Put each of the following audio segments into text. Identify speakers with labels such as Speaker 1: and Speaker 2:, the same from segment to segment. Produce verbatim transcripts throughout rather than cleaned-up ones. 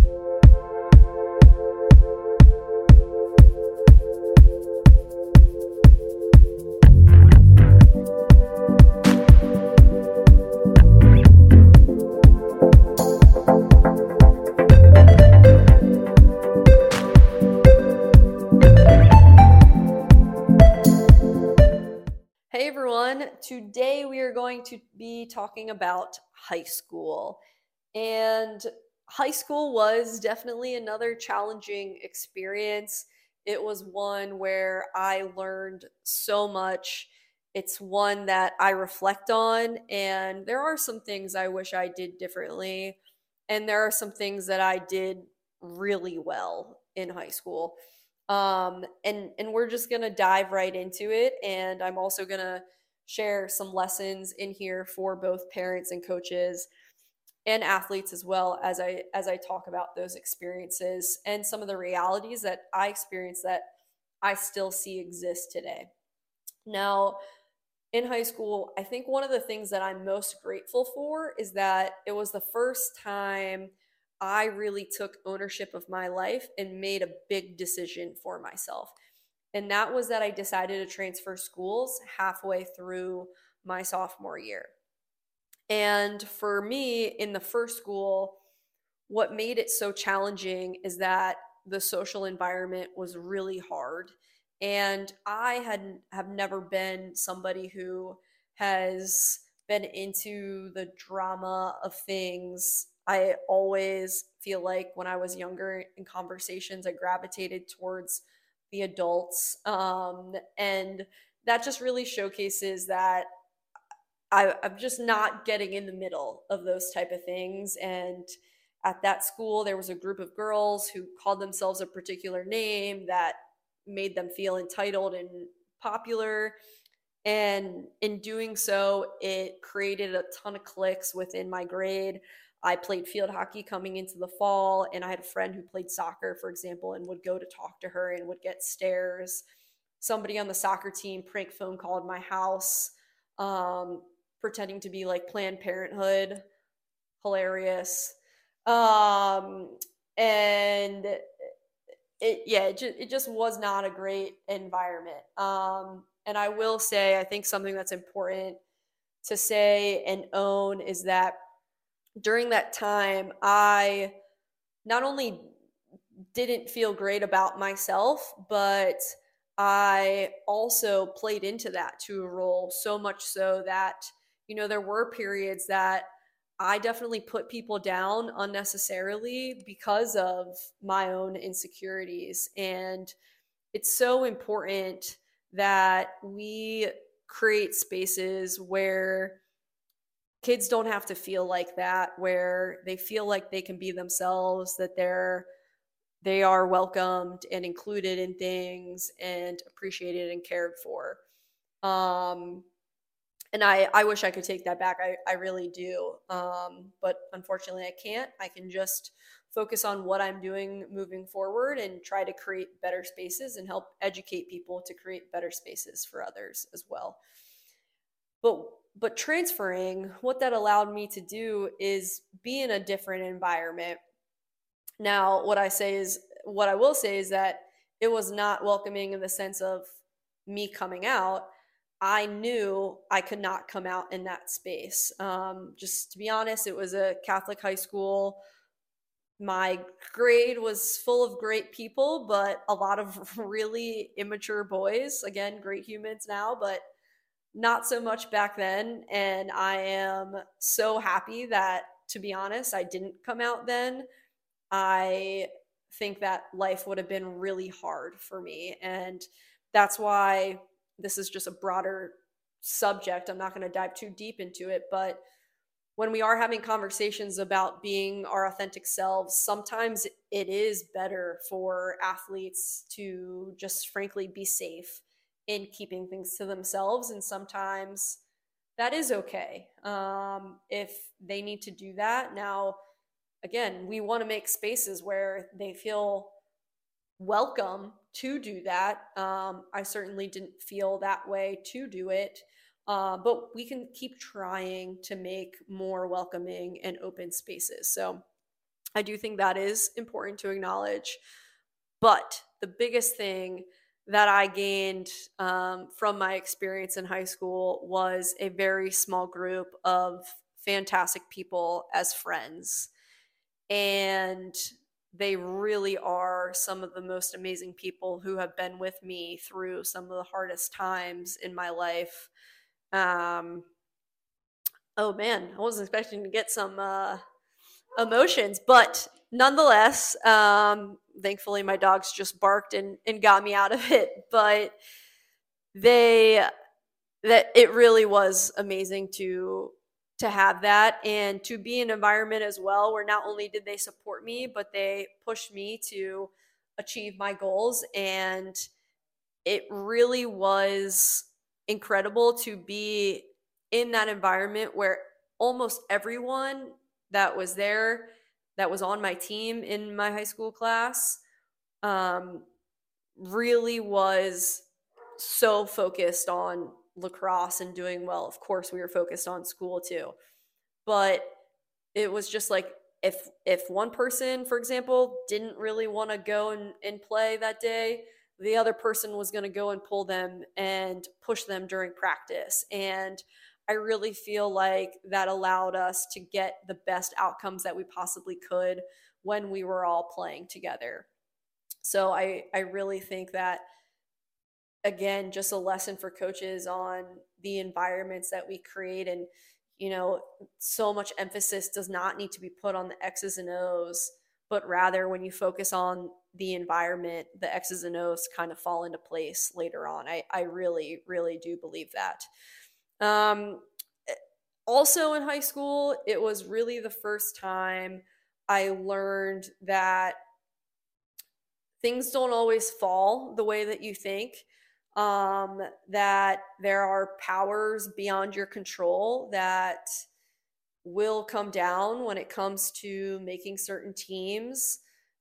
Speaker 1: Hey everyone, today we are going to be talking about high school. And high school was definitely another challenging experience. It was one where I learned so much. It's one that I reflect on, and there are some things I wish I did differently. And there are some things that I did really well in high school. Um, and and we're just gonna dive right into it. And I'm also gonna share some lessons in here for both parents and coaches and athletes as well as I as I talk about those experiences and some of the realities that I experienced that I still see exist today. Now, in high school, I think one of the things that I'm most grateful for is that it was the first time I really took ownership of my life and made a big decision for myself. And that was that I decided to transfer schools halfway through my sophomore year. And for me, in the first school, what made it so challenging is that the social environment was really hard. And I had have never been somebody who has been into the drama of things. I always feel like when I was younger in conversations, I gravitated towards the adults. Um, and that just really showcases that I, I'm just not getting in the middle of those type of things. And at that school, there was a group of girls who called themselves a particular name that made them feel entitled and popular. And in doing so, it created a ton of cliques within my grade. I played field hockey coming into the fall, and I had a friend who played soccer, for example, and would go to talk to her and would get stares. Somebody on the soccer team prank phone called my house, um, pretending to be like Planned Parenthood. Hilarious. Um, and it, yeah, it, ju- it just was not a great environment. Um, and I will say, I think something that's important to say and own is that during that time, I not only didn't feel great about myself, but I also played into that to a role so much so that, you know, there were periods that I definitely put people down unnecessarily because of my own insecurities. And it's so important that we create spaces where kids don't have to feel like that, where they feel like they can be themselves, that they're they are welcomed and included in things and appreciated and cared for. Um, and I, I wish I could take that back. I, I really do. Um, but unfortunately, I can't. I can just focus on what I'm doing moving forward and try to create better spaces and help educate people to create better spaces for others as well. But but transferring, what that allowed me to do is be in a different environment. Now, what I say is, what I will say is that it was not welcoming in the sense of me coming out. I knew I could not come out in that space. Um, just to be honest, it was a Catholic high school. My grade was full of great people, but a lot of really immature boys. Again, great humans now, but not so much back then. And I am so happy that, to be honest, I didn't come out then. I think that life would have been really hard for me. And that's why this is just a broader subject. I'm not going to dive too deep into it, but when we are having conversations about being our authentic selves, sometimes it is better for athletes to just frankly be safe in keeping things to themselves. And sometimes that is okay um, if they need to do that. Now, again, we want to make spaces where they feel welcome to do that. Um, I certainly didn't feel that way to do it. Uh, but we can keep trying to make more welcoming and open spaces. So I do think that is important to acknowledge. But the biggest thing that I gained um, from my experience in high school was a very small group of fantastic people as friends. And they really are some of the most amazing people who have been with me through some of the hardest times in my life. Um, oh man, I wasn't expecting to get some uh, emotions, but nonetheless, um, thankfully my dogs just barked and, and got me out of it. But they that it really was amazing to to have that and to be in an environment as well where not only did they support me, but they pushed me to achieve my goals. And it really was incredible to be in that environment where almost everyone that was there, that was on my team in my high school class, um, really was so focused on lacrosse and doing well. Of course, we were focused on school too, but it was just like if if one person, for example, didn't really want to go and, and play that day, the other person was going to go and pull them and push them during practice. And I really feel like that allowed us to get the best outcomes that we possibly could when we were all playing together. So I I really think that, again, just a lesson for coaches on the environments that we create. And you know so much emphasis does not need to be put on the x's and o's, but rather when you focus on the environment, the x's and o's kind of fall into place later on. I, I really really do believe that. um, Also in high school, it was really the first time I learned that things don't always fall the way that you think, um, that there are powers beyond your control that will come down when it comes to making certain teams.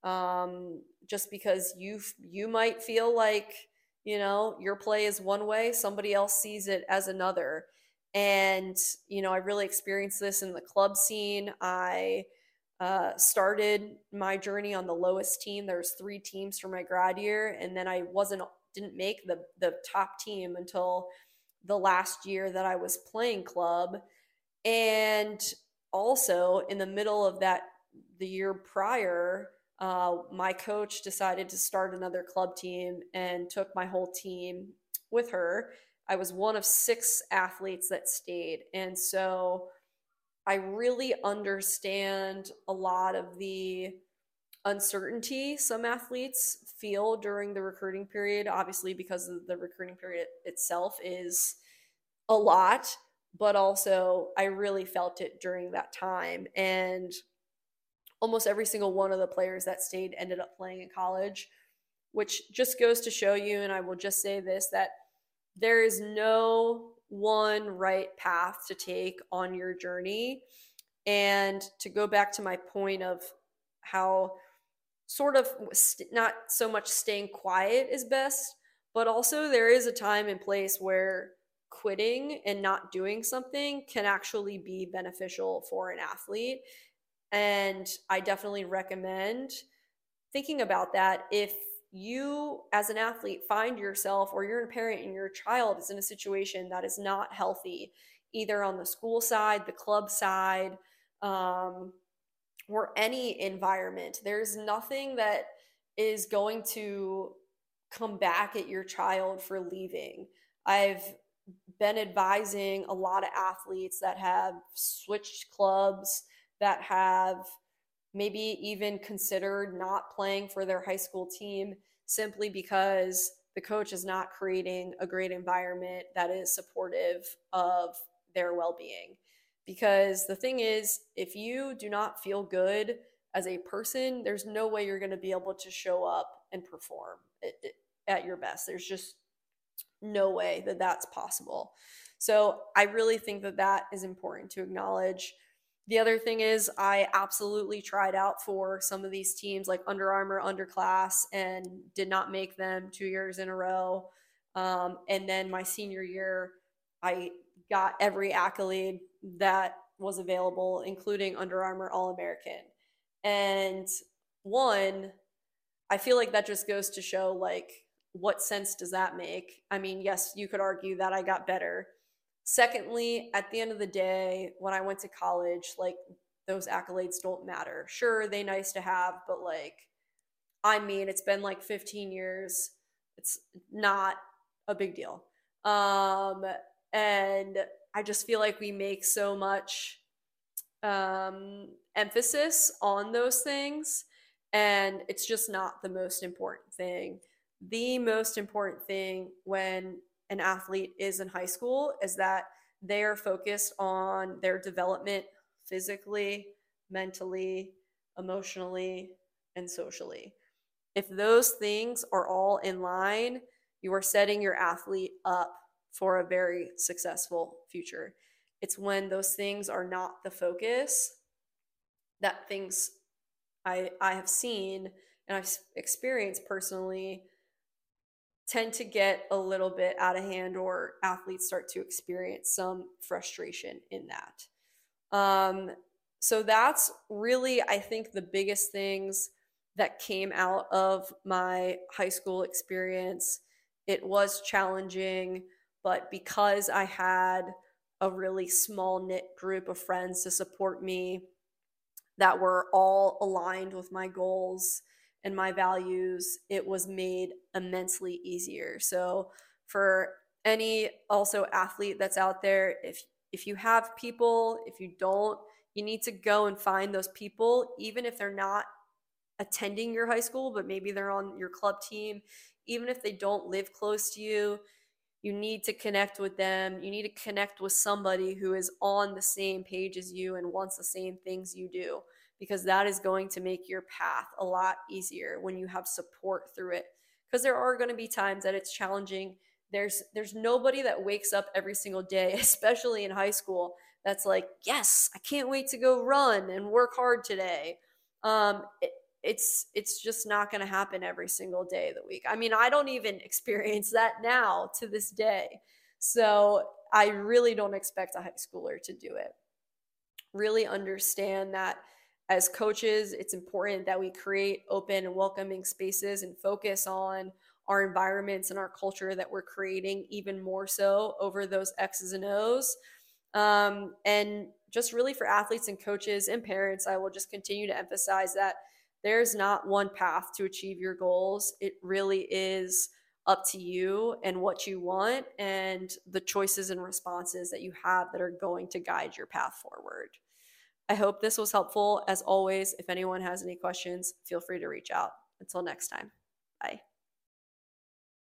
Speaker 1: Um, just because you you might feel like you know your play is one way, somebody else sees it as another. And you know I really experienced this in the club scene. I uh, started my journey on the lowest team. There's three teams for my grad year, and then I wasn't didn't make the the top team until the last year that I was playing club. And also in the middle of that, the year prior, uh, my coach decided to start another club team and took my whole team with her. I was one of six athletes that stayed, and so I really understand a lot of the uncertainty some athletes feel during the recruiting period, obviously, because the recruiting period itself is a lot, but also I really felt it during that time. And almost every single one of the players that stayed ended up playing in college, which just goes to show you, and I will just say this, that there is no one right path to take on your journey. And to go back to my point of how sort of st- not so much staying quiet is best, but also there is a time and place where quitting and not doing something can actually be beneficial for an athlete. And I definitely recommend thinking about that if you as an athlete find yourself, or you're a parent and your child is in a situation that is not healthy, either on the school side, the club side, um, or any environment. There's nothing that is going to come back at your child for leaving. I've been advising a lot of athletes that have switched clubs, that have maybe even considered not playing for their high school team simply because the coach is not creating a great environment that is supportive of their well-being. Because the thing is, if you do not feel good as a person, there's no way you're going to be able to show up and perform at your best. There's just no way that that's possible. So I really think that that is important to acknowledge. The other thing is, I absolutely tried out for some of these teams like Under Armour Underclass and did not make them two years in a row. Um, and then my senior year, I got every accolade that was available, including Under Armour All American. And one, I feel like that just goes to show, like, what sense does that make? I mean, yes, you could argue that I got better. Secondly, at the end of the day, when I went to college, like, those accolades don't matter. Sure, they nice to have, but like, I mean, it's been like fifteen years. It's not a big deal. Um, and I just feel like we make so much um, emphasis on those things, and it's just not the most important thing. The most important thing when an athlete is in high school is that they are focused on their development physically, mentally, emotionally, and socially. If those things are all in line, you are setting your athlete up for a very successful future. It's when those things are not the focus that things I I have seen and I've experienced personally tend to get a little bit out of hand, or athletes start to experience some frustration in that. Um, so that's really, I think, the biggest things that came out of my high school experience. It was challenging, but because I had a really small knit group of friends to support me that were all aligned with my goals and my values, it was made immensely easier. So for any also athlete that's out there, if if you have people, if you don't, you need to go and find those people, even if they're not attending your high school, but maybe they're on your club team, even if they don't live close to you. You need to connect with them. You need to connect with somebody who is on the same page as you and wants the same things you do, because that is going to make your path a lot easier when you have support through it. Because there are going to be times that it's challenging. There's there's nobody that wakes up every single day, especially in high school, that's like, yes, I can't wait to go run and work hard today. Um, it, it's it's just not going to happen every single day of the week. I mean, I don't even experience that now to this day. So I really don't expect a high schooler to do it. Really understand that as coaches, it's important that we create open and welcoming spaces and focus on our environments and our culture that we're creating even more so over those X's and O's. Um, and just really for athletes and coaches and parents, I will just continue to emphasize that there's not one path to achieve your goals. It really is up to you and what you want and the choices and responses that you have that are going to guide your path forward. I hope this was helpful. As always, if anyone has any questions, feel free to reach out. Until next time, bye.